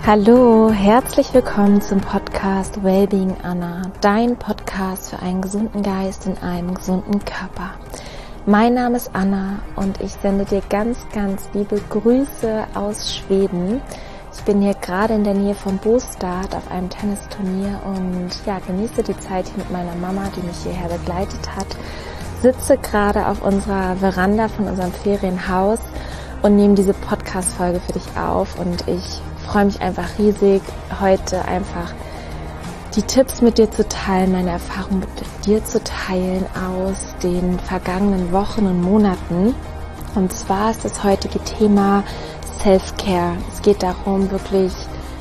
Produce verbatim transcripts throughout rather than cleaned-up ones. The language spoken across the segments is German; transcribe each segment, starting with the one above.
Hallo, herzlich willkommen zum Podcast Wellbeing Anna, dein Podcast für einen gesunden Geist in einem gesunden Körper. Mein Name ist Anna und ich sende dir ganz, ganz liebe Grüße aus Schweden. Ich bin hier gerade in der Nähe von Båstad auf einem Tennisturnier und ja, genieße die Zeit hier mit meiner Mama, die mich hierher begleitet hat. Sitze gerade auf unserer Veranda von unserem Ferienhaus und nehme diese Podcast-Folge für dich auf und ich freue mich einfach riesig, heute einfach die Tipps mit dir zu teilen, meine Erfahrungen mit dir zu teilen aus den vergangenen Wochen und Monaten. Und zwar ist das heutige Thema Self-Care. Es geht darum, wirklich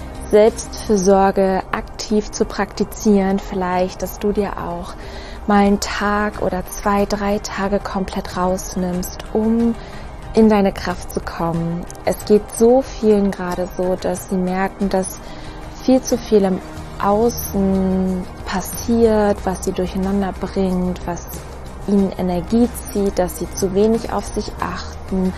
Selbstfürsorge aktiv zu praktizieren. Vielleicht, dass du dir auch mal einen Tag oder zwei, drei Tage komplett rausnimmst, um in deine Kraft zu kommen. Es geht so vielen gerade so, dass sie merken, dass viel zu viel im Außen passiert, was sie durcheinander bringt, was ihnen Energie zieht, dass sie zu wenig auf sich achten.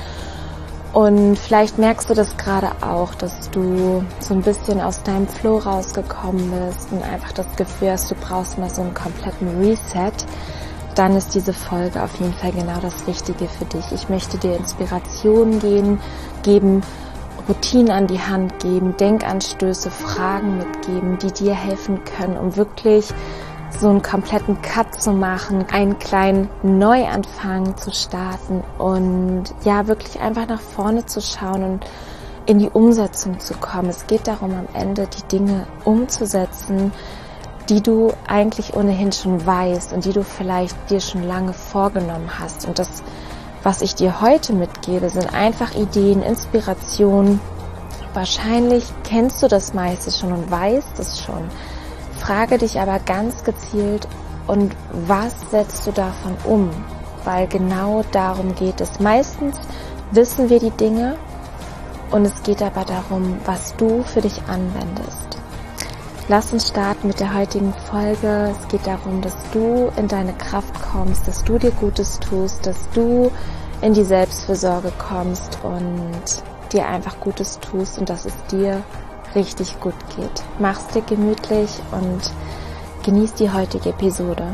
Und vielleicht merkst du das gerade auch, dass du so ein bisschen aus deinem Flow rausgekommen bist und einfach das Gefühl hast, du brauchst mal so einen kompletten Reset. Dann ist diese Folge auf jeden Fall genau das Richtige für dich. Ich möchte dir Inspirationen geben, geben, Routinen an die Hand geben, Denkanstöße, Fragen mitgeben, die dir helfen können, um wirklich so einen kompletten Cut zu machen, einen kleinen Neuanfang zu starten und ja, wirklich einfach nach vorne zu schauen und in die Umsetzung zu kommen. Es geht darum, am Ende die Dinge umzusetzen, die du eigentlich ohnehin schon weißt und die du vielleicht dir schon lange vorgenommen hast. Und das, was ich dir heute mitgebe, sind einfach Ideen, Inspirationen. Wahrscheinlich kennst du das meiste schon und weißt es schon. Frage dich aber ganz gezielt, und was setzt du davon um? Weil genau darum geht es. Meistens wissen wir die Dinge und es geht aber darum, was du für dich anwendest. Lass uns starten mit der heutigen Folge. Es geht darum, dass du in deine Kraft kommst, dass du dir Gutes tust, dass du in die Selbstfürsorge kommst und dir einfach Gutes tust und dass es dir richtig gut geht. Mach's dir gemütlich und genieß die heutige Episode.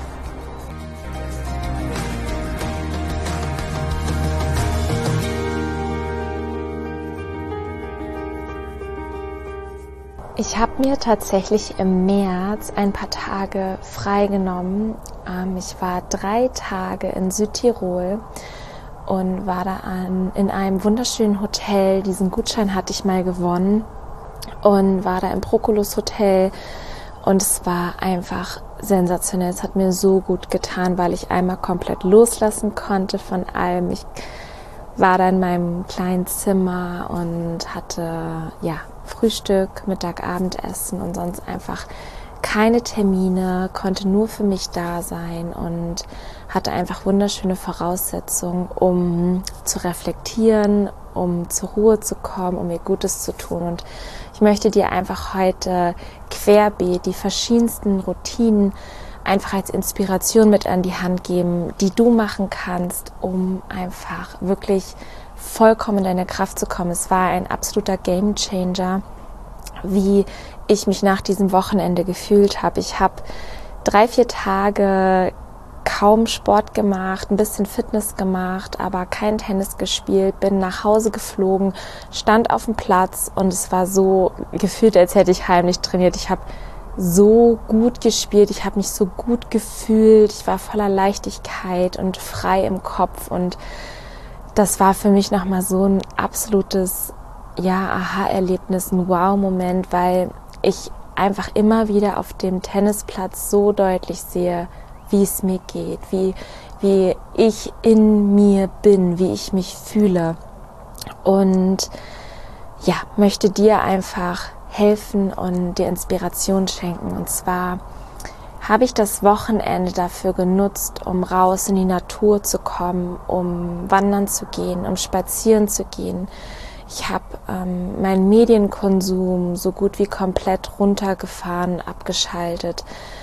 Ich habe mir tatsächlich im März ein paar Tage freigenommen. Ich war drei Tage in Südtirol und war da an, in einem wunderschönen Hotel. Diesen Gutschein hatte ich mal gewonnen und war da im Proculus Hotel und es war einfach sensationell. Es hat mir so gut getan, weil ich einmal komplett loslassen konnte von allem. Ich war da in meinem kleinen Zimmer und hatte ja Frühstück, Mittag, Abendessen und sonst einfach keine Termine, konnte nur für mich da sein und hatte einfach wunderschöne Voraussetzungen, um zu reflektieren, um zur Ruhe zu kommen, um mir Gutes zu tun. Und ich möchte dir einfach heute querbeet die verschiedensten Routinen einfach als Inspiration mit an die Hand geben, die du machen kannst, um einfach wirklich vollkommen in deine Kraft zu kommen. Es war ein absoluter Gamechanger, wie ich mich nach diesem Wochenende gefühlt habe. Ich habe drei, vier Tage kaum Sport gemacht, ein bisschen Fitness gemacht, aber kein Tennis gespielt, bin nach Hause geflogen, stand auf dem Platz und es war so gefühlt, als hätte ich heimlich trainiert. Ich habe so gut gespielt, ich habe mich so gut gefühlt, ich war voller Leichtigkeit und frei im Kopf und das war für mich nochmal so ein absolutes ja, Aha-Erlebnis, ein Wow-Moment, weil ich einfach immer wieder auf dem Tennisplatz so deutlich sehe, wie es mir geht, wie, wie ich in mir bin, wie ich mich fühle. Und ja, möchte dir einfach helfen und dir Inspiration schenken. Und zwar habe ich das Wochenende dafür genutzt, um raus in die Natur zu kommen, um wandern zu gehen, um spazieren zu gehen. Ich habe ähm, meinen Medienkonsum so gut wie komplett runtergefahren, abgeschaltet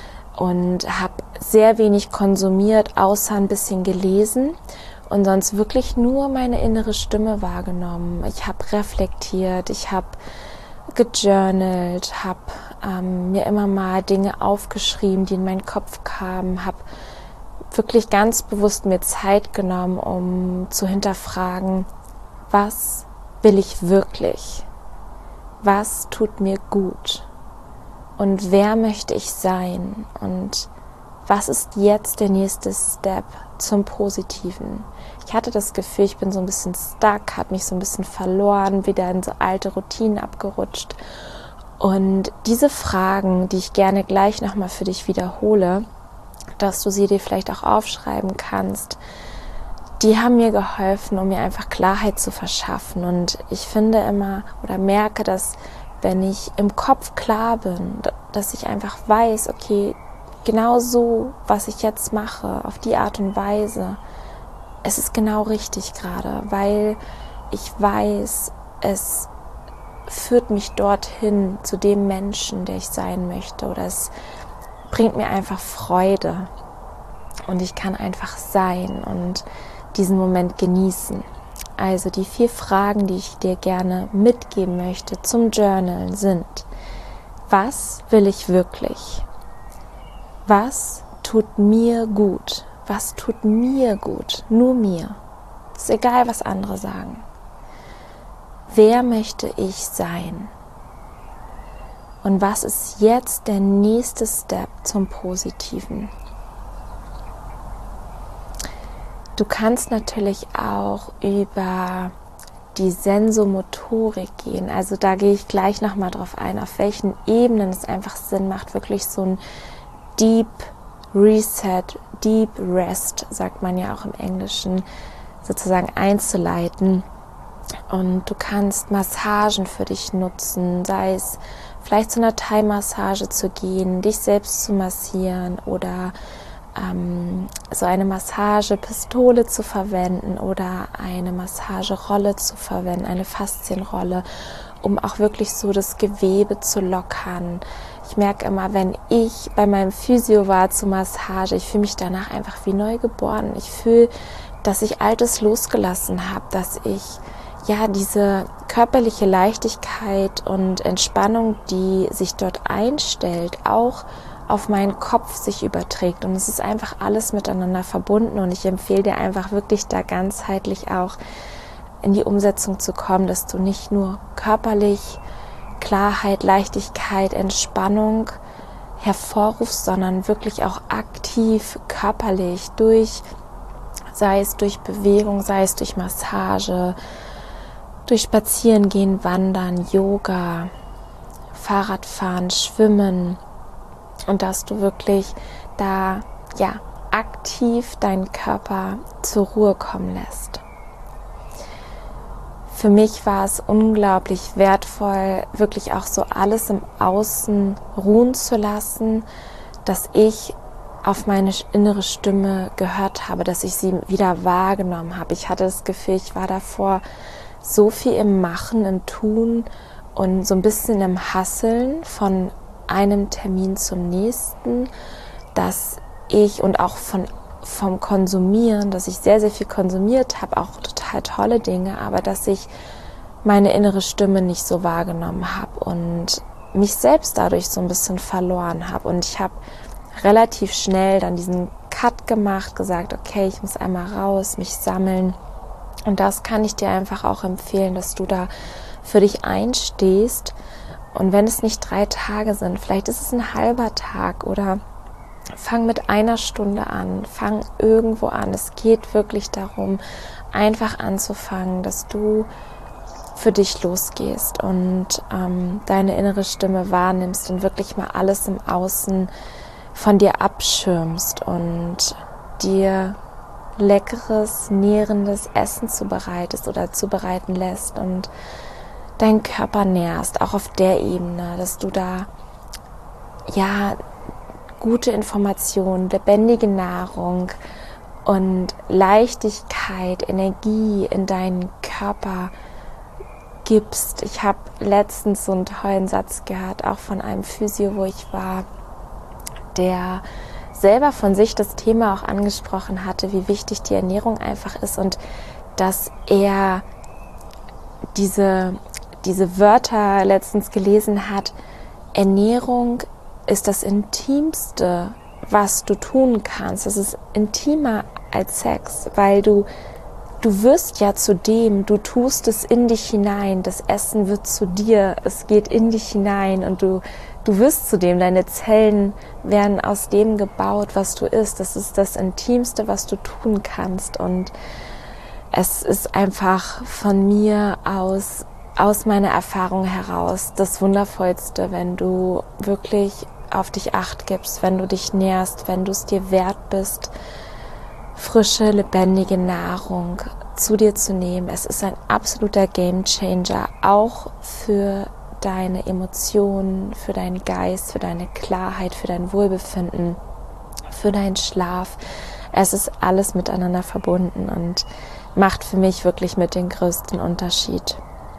und habe sehr wenig konsumiert, außer ein bisschen gelesen und sonst wirklich nur meine innere Stimme wahrgenommen. Ich habe reflektiert, ich habe gejournalt, habe ähm, mir immer mal Dinge aufgeschrieben, die in meinen Kopf kamen, habe wirklich ganz bewusst mir Zeit genommen, um zu hinterfragen, was will ich wirklich? Was tut mir gut? Und wer möchte ich sein? Und was ist jetzt der nächste Step zum Positiven? Ich hatte das Gefühl, ich bin so ein bisschen stuck, habe mich so ein bisschen verloren, wieder in so alte Routinen abgerutscht. Und diese Fragen, die ich gerne gleich nochmal für dich wiederhole, dass du sie dir vielleicht auch aufschreiben kannst, die haben mir geholfen, um mir einfach Klarheit zu verschaffen. Und ich finde immer oder merke, dass wenn ich im Kopf klar bin, dass ich einfach weiß, okay, genau so, was ich jetzt mache, auf die Art und Weise, es ist genau richtig gerade, weil ich weiß, es führt mich dorthin zu dem Menschen, der ich sein möchte, oder es bringt mir einfach Freude und ich kann einfach sein und diesen Moment genießen. Also die vier Fragen, die ich dir gerne mitgeben möchte zum Journalen sind: Was will ich wirklich? Was tut mir gut? Was tut mir gut? Nur mir. Ist egal, was andere sagen. Wer möchte ich sein? Und was ist jetzt der nächste Step zum Positiven? Du kannst natürlich auch über die Sensomotorik gehen. Also da gehe ich gleich nochmal drauf ein, auf welchen Ebenen es einfach Sinn macht, wirklich so ein Deep Reset, Deep Rest, sagt man ja auch im Englischen, sozusagen einzuleiten. Und du kannst Massagen für dich nutzen, sei es vielleicht zu einer Thai-Massage zu gehen, dich selbst zu massieren oder ähm, so eine Massagepistole zu verwenden oder eine Massagerolle zu verwenden, eine Faszienrolle, um auch wirklich so das Gewebe zu lockern. Ich merke immer, wenn ich bei meinem Physio war zur Massage, ich fühle mich danach einfach wie neu geboren. Ich fühle, dass ich Altes losgelassen habe, dass ich ja diese körperliche Leichtigkeit und Entspannung, die sich dort einstellt, auch auf meinen Kopf sich überträgt. Und es ist einfach alles miteinander verbunden und ich empfehle dir einfach wirklich da ganzheitlich auch in die Umsetzung zu kommen, dass du nicht nur körperlich Klarheit, Leichtigkeit, Entspannung hervorrufst, sondern wirklich auch aktiv körperlich durch, sei es durch Bewegung, sei es durch Massage, durch Spazierengehen, Wandern, Yoga, Fahrradfahren, Schwimmen, und dass du wirklich da ja aktiv deinen Körper zur Ruhe kommen lässt. Für mich war es unglaublich wertvoll, wirklich auch so alles im Außen ruhen zu lassen, dass ich auf meine innere Stimme gehört habe, dass ich sie wieder wahrgenommen habe. Ich hatte das Gefühl, ich war davor so viel im Machen, im Tun und so ein bisschen im Hasseln von einem Termin zum nächsten, dass ich und auch von, vom Konsumieren, dass ich sehr, sehr viel konsumiert habe, auch total tolle Dinge, aber dass ich meine innere Stimme nicht so wahrgenommen habe und mich selbst dadurch so ein bisschen verloren habe. Und ich habe relativ schnell dann diesen Cut gemacht, gesagt, okay, ich muss einmal raus, mich sammeln. Und das kann ich dir einfach auch empfehlen, dass du da für dich einstehst. Und wenn es nicht drei Tage sind, vielleicht ist es ein halber Tag oder fang mit einer Stunde an, fang irgendwo an. Es geht wirklich darum, einfach anzufangen, dass du für dich losgehst und ähm, deine innere Stimme wahrnimmst und wirklich mal alles im Außen von dir abschirmst und dir leckeres, nährendes Essen zubereitest oder zubereiten lässt und deinen Körper nährst, auch auf der Ebene, dass du da ja gute Informationen, lebendige Nahrung und Leichtigkeit, Energie in deinen Körper gibst. Ich habe letztens so einen tollen Satz gehört, auch von einem Physio, wo ich war, der selber von sich das Thema auch angesprochen hatte, wie wichtig die Ernährung einfach ist und dass er diese diese Wörter letztens gelesen hat, Ernährung ist das Intimste, was du tun kannst. Es ist intimer als Sex, weil du, du wirst ja zu dem, du tust es in dich hinein, das Essen wird zu dir, es geht in dich hinein und du, du wirst zu dem, deine Zellen werden aus dem gebaut, was du isst. Das ist das Intimste, was du tun kannst und es ist einfach von mir aus, aus meiner Erfahrung heraus das Wundervollste, wenn du wirklich auf dich Acht gibst, wenn du dich nährst, wenn du es dir wert bist, frische, lebendige Nahrung zu dir zu nehmen. Es ist ein absoluter Gamechanger, auch für deine Emotionen, für deinen Geist, für deine Klarheit, für dein Wohlbefinden, für deinen Schlaf. Es ist alles miteinander verbunden und macht für mich wirklich mit den größten Unterschied.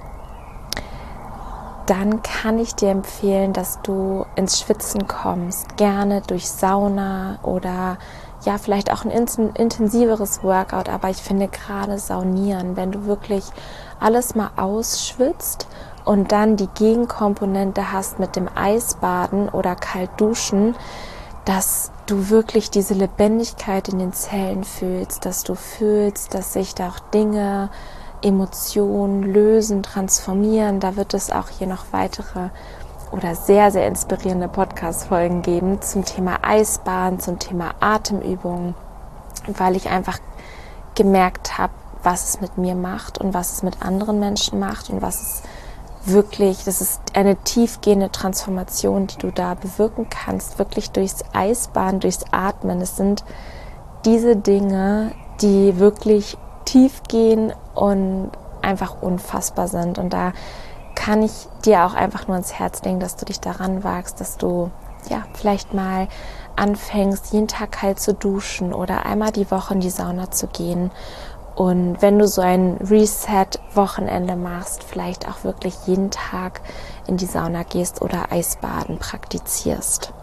Dann kann ich dir empfehlen, dass du ins Schwitzen kommst, gerne durch Sauna oder ja, vielleicht auch ein intensiveres Workout, aber ich finde gerade Saunieren, wenn du wirklich alles mal ausschwitzt und dann die Gegenkomponente hast mit dem Eisbaden oder Kaltduschen, dass du wirklich diese Lebendigkeit in den Zellen fühlst, dass du fühlst, dass sich da auch Dinge, Emotionen lösen, transformieren. Da wird es auch hier noch weitere oder sehr, sehr inspirierende Podcast-Folgen geben zum Thema Eisbaden, zum Thema Atemübungen, weil ich einfach gemerkt habe, was es mit mir macht und was es mit anderen Menschen macht und was es wirklich, das ist eine tiefgehende Transformation, die du da bewirken kannst, wirklich durchs Eisbaden, durchs Atmen. Es sind diese Dinge, die wirklich tief gehen und einfach unfassbar sind. Und da kann ich dir auch einfach nur ins Herz legen, dass du dich daran wagst, dass du ja vielleicht mal anfängst, jeden Tag kalt zu duschen oder einmal die Woche in die Sauna zu gehen. Und wenn du so ein Reset-Wochenende machst, vielleicht auch wirklich jeden Tag in die Sauna gehst oder Eisbaden praktizierst.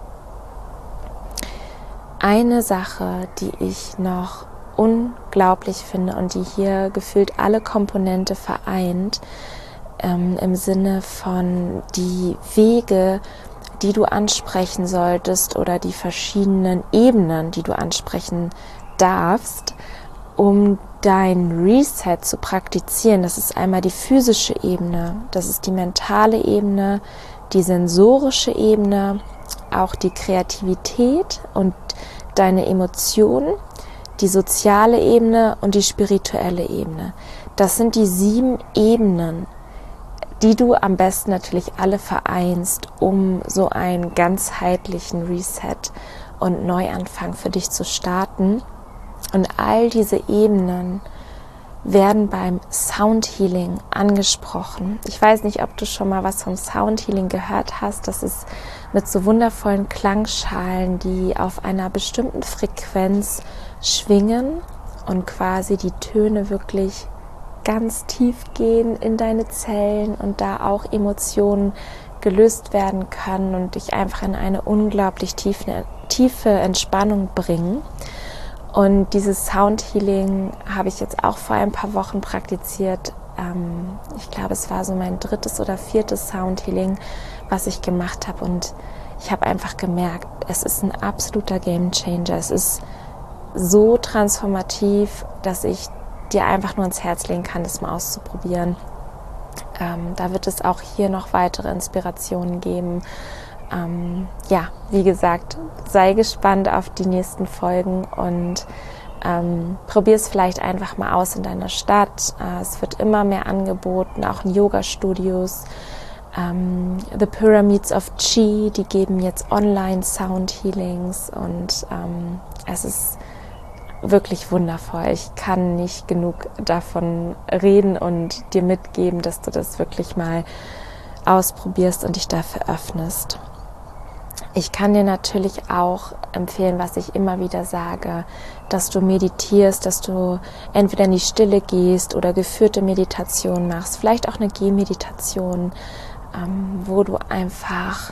Eine Sache, die ich noch unglaublich finde und die hier gefühlt alle Komponente vereint, ähm, im Sinne von die Wege, die du ansprechen solltest oder die verschiedenen Ebenen, die du ansprechen darfst, um dein Reset zu praktizieren. Das ist einmal die physische Ebene, das ist die mentale Ebene, die sensorische Ebene, auch die Kreativität und deine Emotionen, die soziale Ebene und die spirituelle Ebene. Das sind die sieben Ebenen, die du am besten natürlich alle vereinst, um so einen ganzheitlichen Reset und Neuanfang für dich zu starten. Und all diese Ebenen werden beim Sound Healing angesprochen. Ich weiß nicht, ob du schon mal was vom Sound Healing gehört hast. Das ist mit so wundervollen Klangschalen, die auf einer bestimmten Frequenz schwingen und quasi die Töne wirklich ganz tief gehen in deine Zellen und da auch Emotionen gelöst werden können und dich einfach in eine unglaublich tiefe, tiefe Entspannung bringen. Und dieses Sound Healing habe ich jetzt auch vor ein paar Wochen praktiziert. Ähm, ich glaube, es war so mein drittes oder viertes Sound Healing, was ich gemacht habe. Und ich habe einfach gemerkt, es ist ein absoluter Game Changer. Es ist so transformativ, dass ich dir einfach nur ins Herz legen kann, das mal auszuprobieren. Ähm, da wird es auch hier noch weitere Inspirationen geben. Ähm, ja, wie gesagt, sei gespannt auf die nächsten Folgen und ähm, probier es vielleicht einfach mal aus in deiner Stadt. Äh, es wird immer mehr angeboten, auch in Yoga-Studios. Ähm, The Pyramids of Chi, die geben jetzt Online-Sound-Healings und ähm, es ist wirklich wundervoll. Ich kann nicht genug davon reden und dir mitgeben, dass du das wirklich mal ausprobierst und dich dafür öffnest. Ich kann dir natürlich auch empfehlen, was ich immer wieder sage, dass du meditierst, dass du entweder in die Stille gehst oder geführte Meditation machst, vielleicht auch eine Gehmeditation, ähm, wo du einfach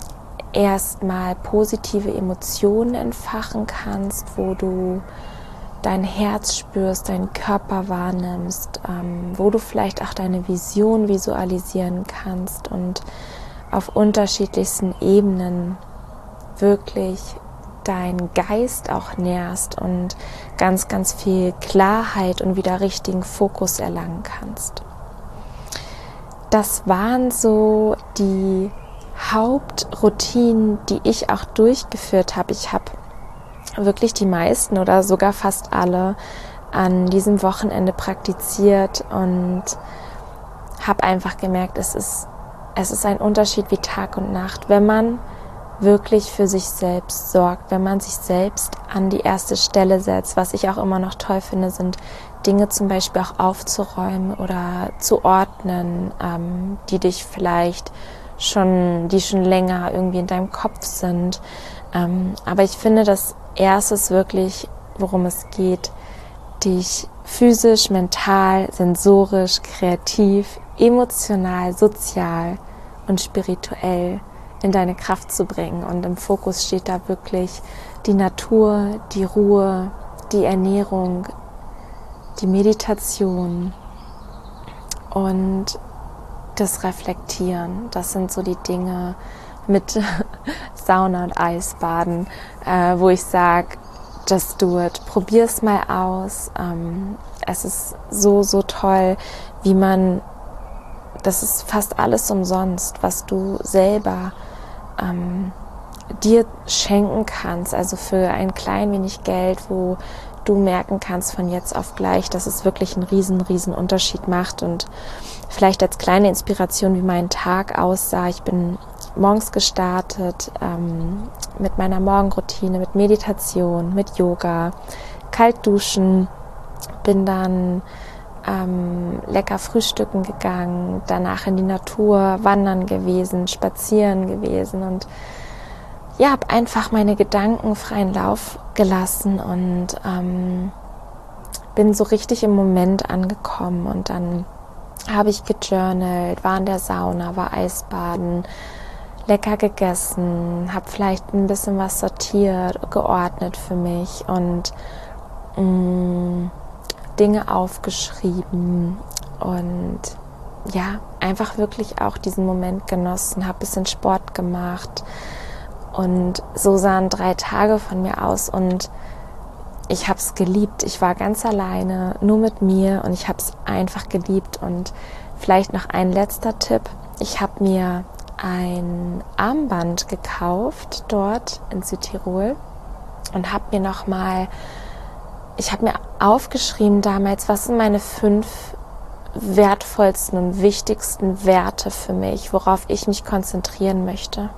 erstmal positive Emotionen entfachen kannst, wo du dein Herz spürst, deinen Körper wahrnimmst, ähm, wo du vielleicht auch deine Vision visualisieren kannst und auf unterschiedlichsten Ebenen wirklich deinen Geist auch nährst und ganz, ganz viel Klarheit und wieder richtigen Fokus erlangen kannst. Das waren so die Hauptroutinen, die ich auch durchgeführt habe. Ich habe wirklich die meisten oder sogar fast alle an diesem Wochenende praktiziert und habe einfach gemerkt, es ist, es ist ein Unterschied wie Tag und Nacht, wenn man wirklich für sich selbst sorgt, wenn man sich selbst an die erste Stelle setzt. Was ich auch immer noch toll finde, sind Dinge zum Beispiel auch aufzuräumen oder zu ordnen, ähm, die dich vielleicht schon, die schon länger irgendwie in deinem Kopf sind. Ähm, aber ich finde, das Erste ist wirklich, worum es geht, dich physisch, mental, sensorisch, kreativ, emotional, sozial und spirituell in deine Kraft zu bringen. Und im Fokus steht da wirklich die Natur, die Ruhe, die Ernährung, die Meditation und das Reflektieren. Das sind so die Dinge mit Sauna und Eisbaden, äh, wo ich sage, just do it. Probier es mal aus. Ähm, es ist so, so toll, wie man, das ist fast alles umsonst, was du selber ähm, dir schenken kannst, also für ein klein wenig Geld, wo du merken kannst von jetzt auf gleich, dass es wirklich einen riesen, riesen Unterschied macht. Und vielleicht als kleine Inspiration, wie mein Tag aussah. Ich bin morgens gestartet ähm, mit meiner Morgenroutine, mit Meditation, mit Yoga, kalt duschen, bin dann ähm, lecker frühstücken gegangen, danach in die Natur wandern gewesen, spazieren gewesen und ja, habe einfach meine Gedanken freien Lauf gelassen und ähm, bin so richtig im Moment angekommen. Und dann habe ich gejournalt, war in der Sauna, war Eisbaden, lecker gegessen, habe vielleicht ein bisschen was sortiert, geordnet für mich und mh, Dinge aufgeschrieben und ja, einfach wirklich auch diesen Moment genossen, habe ein bisschen Sport gemacht. Und so sahen drei Tage von mir aus und ich habe es geliebt. Ich war ganz alleine, nur mit mir und ich habe es einfach geliebt. Und vielleicht noch ein letzter Tipp. Ich habe mir ein Armband gekauft dort in Südtirol und habe mir nochmal, ich habe mir aufgeschrieben damals, was sind meine fünf wertvollsten und wichtigsten Werte für mich, worauf ich mich konzentrieren möchte.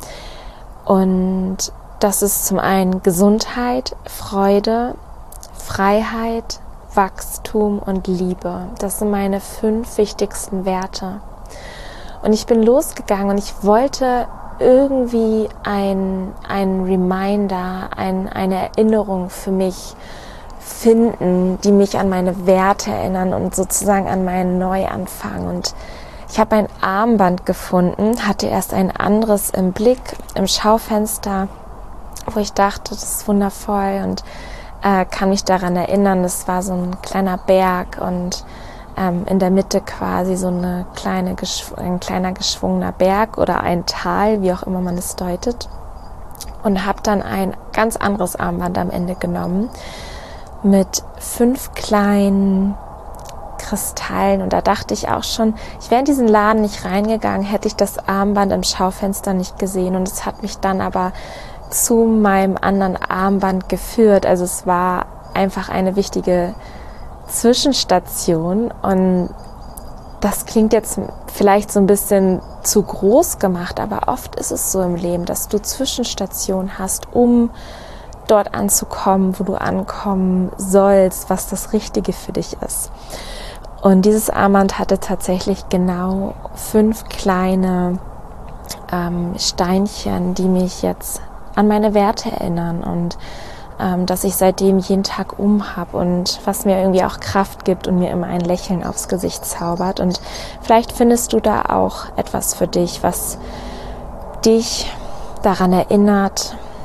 Und das ist zum einen Gesundheit, Freude, Freiheit, Wachstum und Liebe. Das sind meine fünf wichtigsten Werte. Und ich bin losgegangen und ich wollte irgendwie ein, ein Reminder, ein, eine Erinnerung für mich finden, die mich an meine Werte erinnern und sozusagen an meinen Neuanfang. Und ich habe ein Armband gefunden, hatte erst ein anderes im Blick, im Schaufenster, wo ich dachte, das ist wundervoll und äh, kann mich daran erinnern, das war so ein kleiner Berg und ähm, in der Mitte quasi so eine kleine, ein kleiner geschwungener Berg oder ein Tal, wie auch immer man es deutet. Und habe dann ein ganz anderes Armband am Ende genommen mit fünf kleinen Kristallen und da dachte ich auch schon, ich wäre in diesen Laden nicht reingegangen, hätte ich das Armband im Schaufenster nicht gesehen und es hat mich dann aber zu meinem anderen Armband geführt, also es war einfach eine wichtige Zwischenstation und das klingt jetzt vielleicht so ein bisschen zu groß gemacht, aber oft ist es so im Leben, dass du Zwischenstationen hast, um dort anzukommen, wo du ankommen sollst, was das Richtige für dich ist. Und dieses Armband hatte tatsächlich genau fünf kleine ähm, Steinchen, die mich jetzt an meine Werte erinnern und ähm, dass ich seitdem jeden Tag umhab und was mir irgendwie auch Kraft gibt und mir immer ein Lächeln aufs Gesicht zaubert. Und vielleicht findest du da auch etwas für dich, was dich daran erinnert,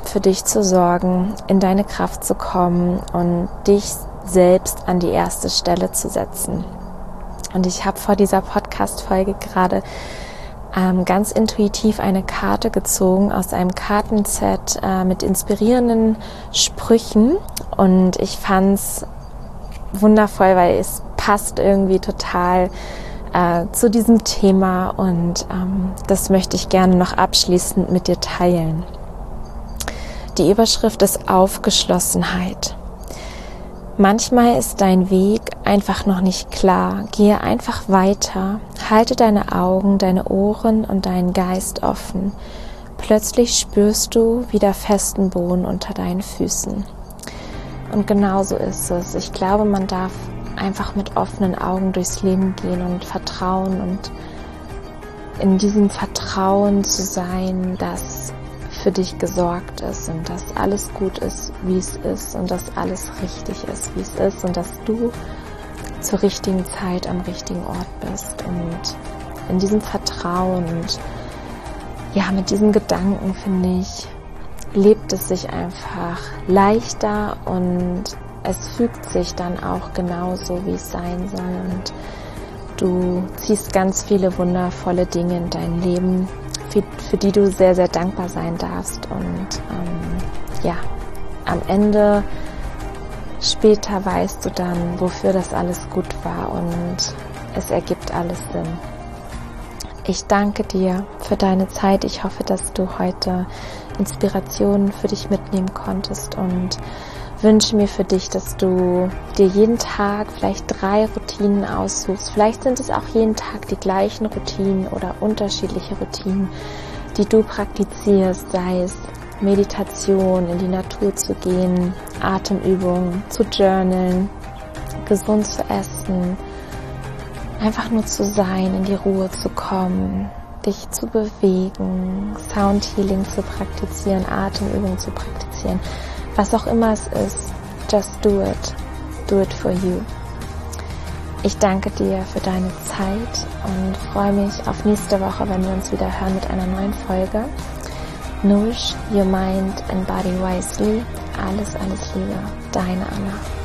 für dich zu sorgen, in deine Kraft zu kommen und dich selbst an die erste Stelle zu setzen. Und ich habe vor dieser Podcast-Folge gerade ähm, ganz intuitiv eine Karte gezogen aus einem Kartenset äh, mit inspirierenden Sprüchen. Und ich fand es wundervoll, weil es passt irgendwie total äh, zu diesem Thema. Und ähm, das möchte ich gerne noch abschließend mit dir teilen. Die Überschrift ist Aufgeschlossenheit. Manchmal ist dein Weg einfach noch nicht klar. Gehe einfach weiter. Halte deine Augen, deine Ohren und deinen Geist offen. Plötzlich spürst du wieder festen Boden unter deinen Füßen. Und genauso ist es. Ich glaube, man darf einfach mit offenen Augen durchs Leben gehen und vertrauen und in diesem Vertrauen zu sein, dass für dich gesorgt ist und dass alles gut ist, wie es ist und dass alles richtig ist, wie es ist und dass du zur richtigen Zeit am richtigen Ort bist. Und in diesem Vertrauen und ja, mit diesem Gedanken, finde ich, lebt es sich einfach leichter und es fügt sich dann auch genauso, wie es sein soll. Und du ziehst ganz viele wundervolle Dinge in dein Leben, für, für die du sehr, sehr dankbar sein darfst. Und ähm, ja, am Ende, später weißt du dann, wofür das alles gut war und es ergibt alles Sinn. Ich danke dir für deine Zeit. Ich hoffe, dass du heute Inspirationen für dich mitnehmen konntest und wünsche mir für dich, dass du dir jeden Tag vielleicht drei Routinen aussuchst. Vielleicht sind es auch jeden Tag die gleichen Routinen oder unterschiedliche Routinen, die du praktizierst, sei es Meditation, in die Natur zu gehen, Atemübungen, zu journalen, gesund zu essen, einfach nur zu sein, in die Ruhe zu kommen, dich zu bewegen, Soundhealing zu praktizieren, Atemübungen zu praktizieren. Was auch immer es ist, just do it. Do it for you. Ich danke dir für deine Zeit und freue mich auf nächste Woche, wenn wir uns wieder hören mit einer neuen Folge. Nourish your mind and body wisely. Alles, alles Liebe. Deine Anna.